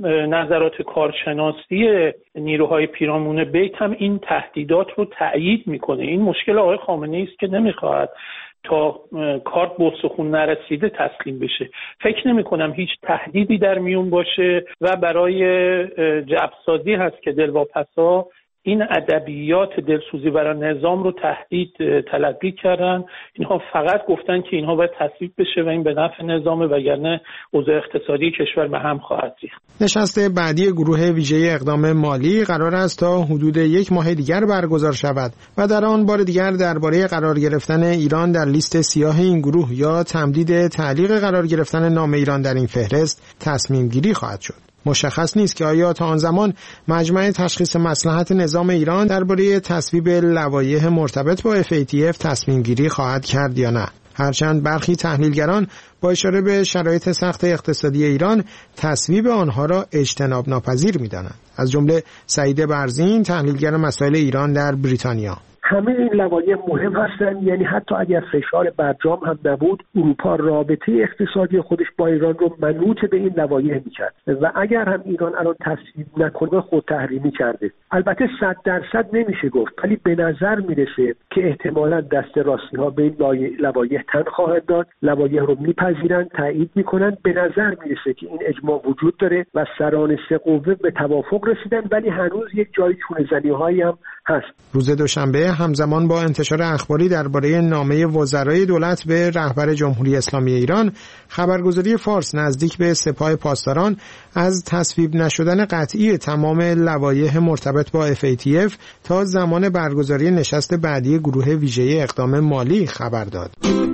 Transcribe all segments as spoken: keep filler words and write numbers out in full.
نظرات کارشناسی نیروهای پیرامون بیت هم این تهدیدات رو تأیید میکنه. این مشکل آقای خامنه‌ای است که نمیخواد تا کارت به استخوان نرسیده تسلیم بشه. فکر نمی کنم هیچ تهدیدی در میون باشه و برای جبرسازی هست که دلواپسا این ادبیات دلسوزی برای نظام رو تهدید تلقی کردن. اینها فقط گفتن که اینها باید تصویب بشه و این به نفع نظامه، وگرنه اوضاع اقتصادی کشور به هم خواهد ریخت. نشست بعدی گروه ویژه اقدام مالی قرار است تا حدود یک ماه دیگر برگزار شود و در آن بار دیگر درباره قرار گرفتن ایران در لیست سیاه این گروه یا تمدید تعلیق قرار گرفتن نام ایران در این فهرست تصمیم گیری خواهد شد. مشخص نیست که آیا تا آن زمان مجمع تشخیص مصلحت نظام ایران درباره تصویب لوایح مرتبط با اف ای تی اف تصمیم گیری خواهد کرد یا نه. هرچند برخی تحلیلگران با اشاره به شرایط سخت اقتصادی ایران تصویب آنها را اجتناب ناپذیر می‌دانند. از جمله سعید برزین، تحلیلگر مسائل ایران در بریتانیا. همه این لوایح مهم هستند، یعنی حتی اگر فشار برجام هم نبود، اروپا رابطه اقتصادی خودش با ایران رو منوط به این لوایح میکرد و اگر هم ایران الان تصویب نکنه خود تحریمی کرده. البته صد درصد نمیشه گفت، ولی به نظر میرسه که احتمالاً دست راستی ها به این لوایح تن خواهد داد، لوایح رو میپذیرن، تایید میکنن. به نظر میرسه که این اجماع وجود داره و سران سه قوه به توافق رسیدن، ولی هنوز یک جای چونه زنی هایی هم هست. روز دوشنبه همزمان با انتشار اخباری درباره نامه وزرای دولت به رهبر جمهوری اسلامی ایران، خبرگزاری فارس نزدیک به سپاه پاسداران از تصویب نشدن قطعی تمام لوایح مرتبط با اف ای تی اف تا زمان برگزاری نشست بعدی گروه ویژه اقدام مالی خبر داد.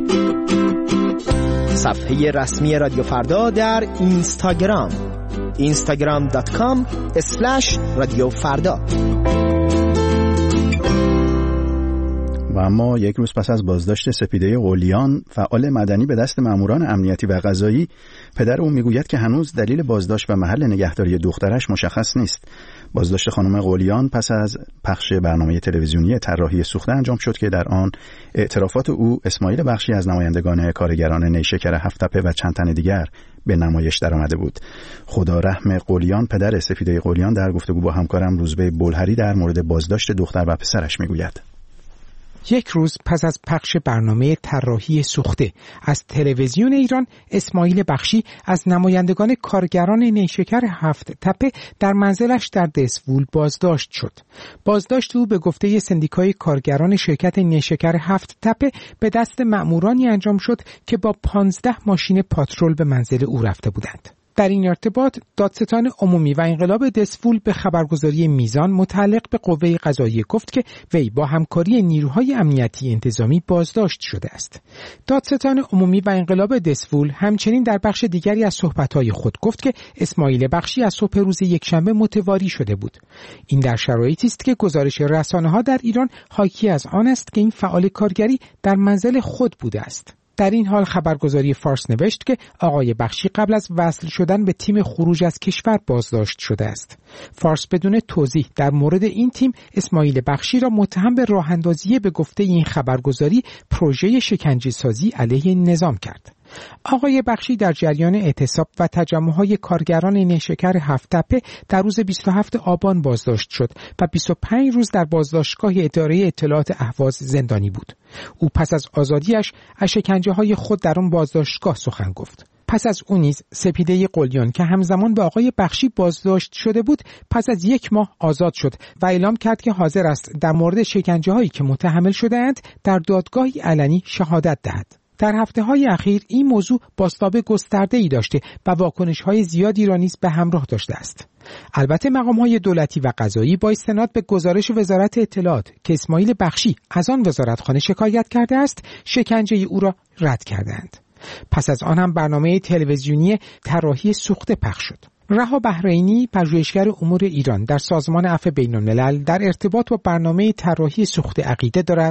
صفحه رسمی رادیو فردا در اینستاگرام اینستاگرام دات کام اسلش رادیو فردا. و اما یک روز پس از بازداشت سپیده قلیان، فعال مدنی به دست ماموران امنیتی و قضایی، پدر او میگوید که هنوز دلیل بازداشت و محل نگهداری دخترش مشخص نیست. بازداشت خانم قلیان پس از پخش برنامه تلویزیونی طراحی سوخته انجام شد که در آن اعترافات او، اسماعیل بخشی از نمایندگان کارگران نیشکر هفت‌تپه و چند تن دیگر به نمایش درآمده بود. خدا رحم قلیان، پدر سپیده قلیان، در گفتگو با همکارم روزبه بلهری در مورد بازداشت دختر و پسرش میگوید. یک روز پس از پخش برنامه طراحی سوخته از تلویزیون ایران، اسماعیل بخشی از نمایندگان کارگران نیشکر هفت تپه در منزلش در دسفول بازداشت شد. بازداشت او به گفته سندیکای کارگران شرکت نیشکر هفت تپه به دست مأمورانی انجام شد که با پانزده ماشین پاترول به منزل او رفته بودند. در این ارتباط دادستان عمومی و انقلاب دسفول به خبرگزاری میزان متعلق به قوه قضاییه گفت که وی با همکاری نیروهای امنیتی انتظامی بازداشت شده است. دادستان عمومی و انقلاب دسفول همچنین در بخش دیگری از صحبت‌های خود گفت که اسماعیل بخشی از صبح روز یکشنبه متواری شده بود. این در شرایطی است که گزارش رسانه‌ها در ایران حاکی از آن است که این فعال کارگری در منزل خود بوده است. در این حال خبرگزاری فارس نوشت که آقای بخشی قبل از وصل شدن به تیم خروج از کشور بازداشت شده است. فارس بدون توضیح در مورد این تیم اسماعیل بخشی را متهم به راه اندازی به گفته این خبرگزاری پروژه شکنجه‌سازی علیه نظام کرد. آقای بخشی در جریان اعتصاب و تجمع‌های کارگران نیشکر هفت تپه در روز بیست و هفتم آبان بازداشت شد و بیست و پنج روز در بازداشتگاه اداره اطلاعات اهواز زندانی بود. او پس از آزادیش از شکنجه‌های خود در آن بازداشتگاه سخن گفت. پس از اون نیز سپیده قلیان که همزمان با آقای بخشی بازداشت شده بود، پس از یک ماه آزاد شد و اعلام کرد که حاضر است در مورد شکنجه‌هایی که متحمل شده‌اند در دادگاهی علنی شهادت دهد. در هفته‌های اخیر این موضوع بازتاب گسترده‌ای داشته و واکنش‌های زیادی را نیز به همراه داشته است. البته مقام‌های دولتی و قضایی با استناد به گزارش وزارت اطلاعات که اسماعیل بخشی از آن وزارتخانه شکایت کرده است، شکنجه او را رد کردند. پس از آن هم برنامه تلویزیونی طراحی سوخته پخش شد. رها بحرینی، پژوهشگر امور ایران در سازمان عفو بین‌الملل، در ارتباط با برنامه طراحی سوخته عقیده دارد.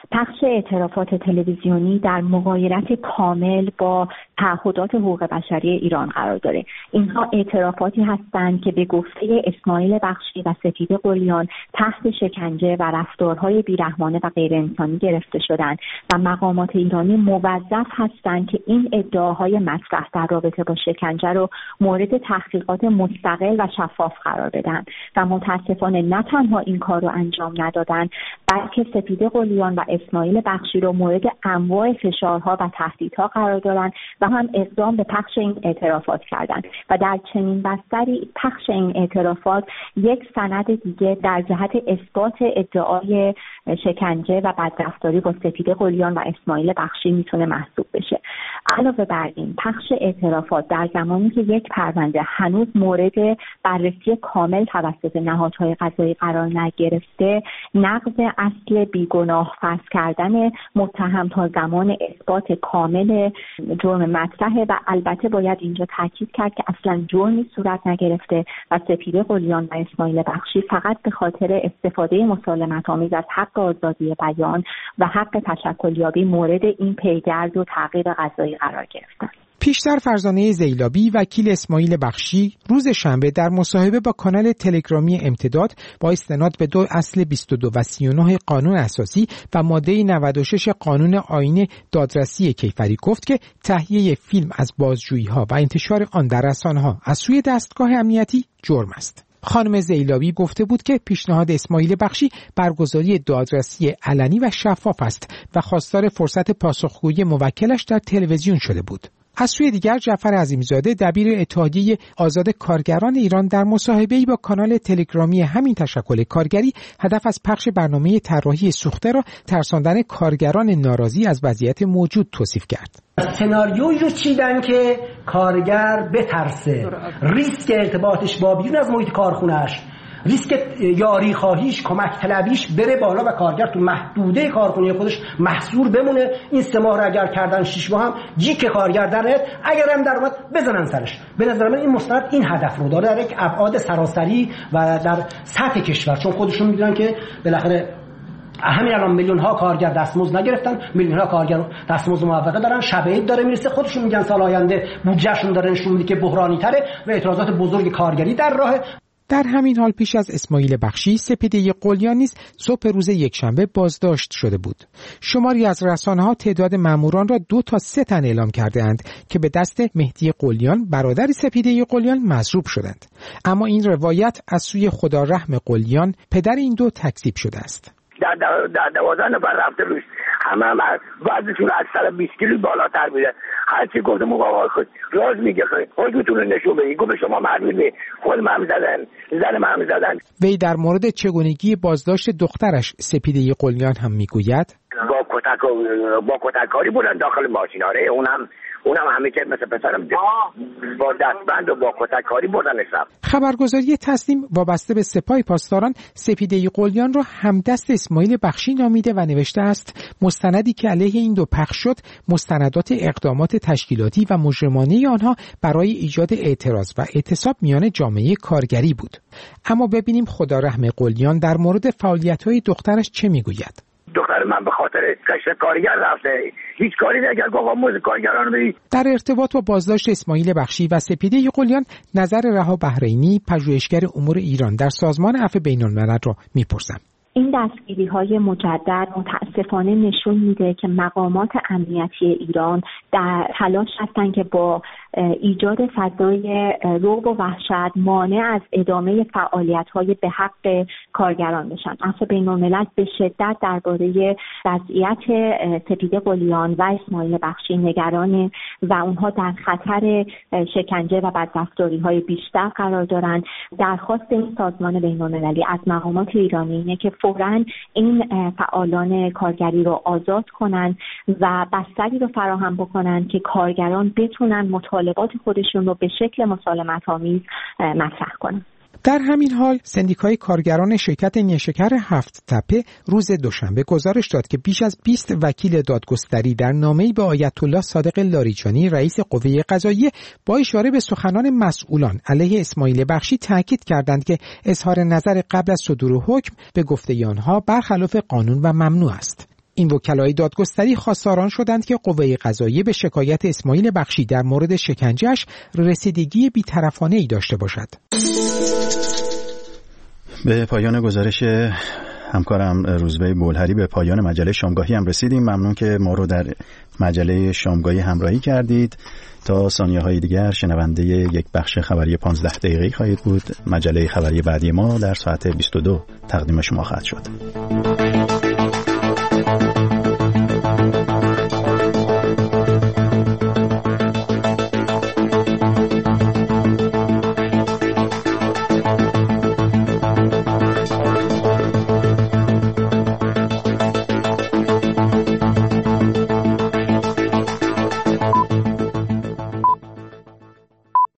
پخش اعترافات تلویزیونی در مغایرت کامل با تعهدات حقوق بشری ایران قرار داره. اینها اعترافاتی هستند که به گفته اسماعیل بخشی و سپیده قلیان تحت شکنجه و رفتارهای بیرحمانه و غیر انسانی گرفته شدند و مقامات ایرانی موظف هستند که این ادعاهای مطرح در رابطه با شکنجه رو مورد تحقیقات مستقل و شفاف قرار بدن و متاسفانه نه تنها این کار رو انجام ندادن، بلکه سپیده قلیان و اسماعیل بخشی رو مورد انواع فشارها و تهدیدها قرار دادن و هم اقدام به پخش این اعترافات کردند و در چنین بستری پخش این اعترافات یک سند دیگه در جهت اثبات ادعای شکنجه و بدرفتاری با سپیده قلیان و اسماعیل بخشی میتونه محسوب بشه. علاوه بر این پخش اعترافات در زمانی که یک پرونده هنوز مورد بررسی کامل توسط نهادهای قضایی قرار نگرفته، نقض اصل بیگناه فرض کردن متهم تا زمان اثبات کامل جرم مطرحه و البته باید اینجا تاکید کرد که اصلا جرمی صورت نگرفته و سپیده قلیان و اسماعیل بخشی فقط به خاطر استفاده مسالمت‌آمیز از حق آزادی بیان و حق تشکلیابی مورد این پیگرد و تعقیب قضایی قرار گرفتن. پیشتر فرزانه زیلابی وکیل اسماعیل بخشی روز شنبه در مصاحبه با کانال تلگرامی امتداد با استناد به دو اصل بیست و دو و سی و نه قانون اساسی و ماده نود و شش قانون آیین دادرسی کیفری گفت که تهیه فیلم از بازجویی‌ها و انتشار آن در رسانه‌ها از سوی دستگاه امنیتی جرم است. خانم زیلابی گفته بود که پیشنهاد اسماعیل بخشی برگزاری دادرسی علنی و شفاف است و خواستار فرصت پاسخگویی موکلش در تلویزیون شده بود. از سوی دیگر جعفر عظیمی‌زاده دبیر اتحادیه آزاد کارگران ایران در مصاحبه‌ای با کانال تلگرامی همین تشکل کارگری هدف از پخش برنامه طراحی سوخته را ترساندن کارگران ناراضی از وضعیت موجود توصیف کرد. سناریویی رو چیدن که کارگر بترسه، ریسک ارتباطش با بیرون از محیط کارخونه‌اش، ریسک یاری خواهیش، کمک طلبیش بره بالا و کارگر تو محدوده کارخونه خودش محصور بمونه. این سه ماه رو اگر کردن شش ماه هم جیک کارگر درت، اگر هم در اومد بزنن سرش. به نظر من این مستند این هدف رو داره در یک ابعاد سراسری و در سطح کشور، چون خودشون میدونن که بالاخره همین الان میلیون ها کارگر دستمزد نگرفتن، میلیون ها کارگر دستمزد موافقه دارن، شب عید داره میرسه، خودشون میگن سال آینده بودجهشون داره نشون میده که بحرانی تره و اعتراضات بزرگ کارگری در راهه. در همین حال پیش از اسماعیل بخشی سپیده قلیان نیز صبح روز یکشنبه بازداشت شده بود. شماری از رسانه‌ها تعداد ماموران را دو تا سه تن اعلام کرده‌اند که به دست مهدی قلیان برادر سپیده قلیان مضروب شدند. اما این روایت از سوی خدارحم قلیان پدر این دو تکذیب شده است. در در دوازده نفر رفته روش، همه هم وزنشون از صد و بیست کیلو بالاتر میره. هرچی گفتم بابا خود راز میگه، خود میتونه نشون بده. گفت شما مردمی به خود من زدن، زن من زدن. وی در مورد چگونگی بازداشت دخترش سپیده قلیان هم میگوید با کتک با کتککاری بودن داخل ماشین. آره اونم اونم همه که مثل پسرم با دستبند و با کتککاری بردنش رفت. خبرگزاری تسنیم وابسته به سپاه پاسداران سپیده قلیان را همدست اسماعیل بخشی نامیده و نوشته است مستندی که علیه این دو پخش شد مستندات اقدامات تشکیلاتی و مجرمانه آنها برای ایجاد اعتراض و اعتصاب میان جامعه کارگری بود. اما ببینیم خدارحم قلیان در مورد فعالیت‌های دخترش چه میگوید. دختر من به خاطر کشف کارگر رفته، هیچ کاری نکرد. گفت موز کارگران رو بدید. در ارتباط با بازداشت اسماعیل بخشی و سپیده قلیان نظر رها بحرینی پژوهشگر امور ایران در سازمان عفو بین‌الملل را میپرسم. این دستگیری‌های مجدد متاسفانه نشون میده که مقامات امنیتی ایران در تلاش هستند که با ایجاد فضای رعب و وحشت مانع از ادامه فعالیت‌های به حق کارگران بشن. عفو بین‌الملل به شدت درباره وضعیت سپیده قلیان و اسماعیل بخشی نگرانه و اونها در خطر شکنجه و بدرفتاری‌های بیشتر قرار دارند. درخواست این سازمان بین‌المللی از مقامات ایرانی اینه که فوراً این فعالان کارگری رو آزاد کنند و بستری رو فراهم بکنند که کارگران بتونن مطالبات خودشون رو به شکل مسالمت‌آمیز مطرح کنند. در همین حال سندیکای کارگران شرکت نیشکر هفت تپه روز دوشنبه گزارش داد که بیش از بیست وکیل دادگستری در نامه‌ای به آیت الله صادق لاریجانی رئیس قوه قضاییه با اشاره به سخنان مسئولان علیه اسماعیل بخشی تاکید کردند که اظهار نظر قبل از صدور حکم به گفته آنها برخلاف قانون و ممنوع است. این وکلای دادگستری خواستاران شدند که قوه قضاییه به شکایت اسماعیل بخشی در مورد شکنجه‌اش رسیدگی بی‌طرفانه‌ای داشته باشد. به پایان گزارش همکارم روزبه بولهری به پایان مجله شامگاهی هم رسیدیم. ممنون که ما رو در مجله شامگاهی همراهی کردید. تا ثانیه‌های دیگر شنونده یک بخش خبری پانزده دقیقه‌ای خواهید بود. مجله خبری بعدی ما در ساعت بیست و دو تقدیم شما خواهد شد.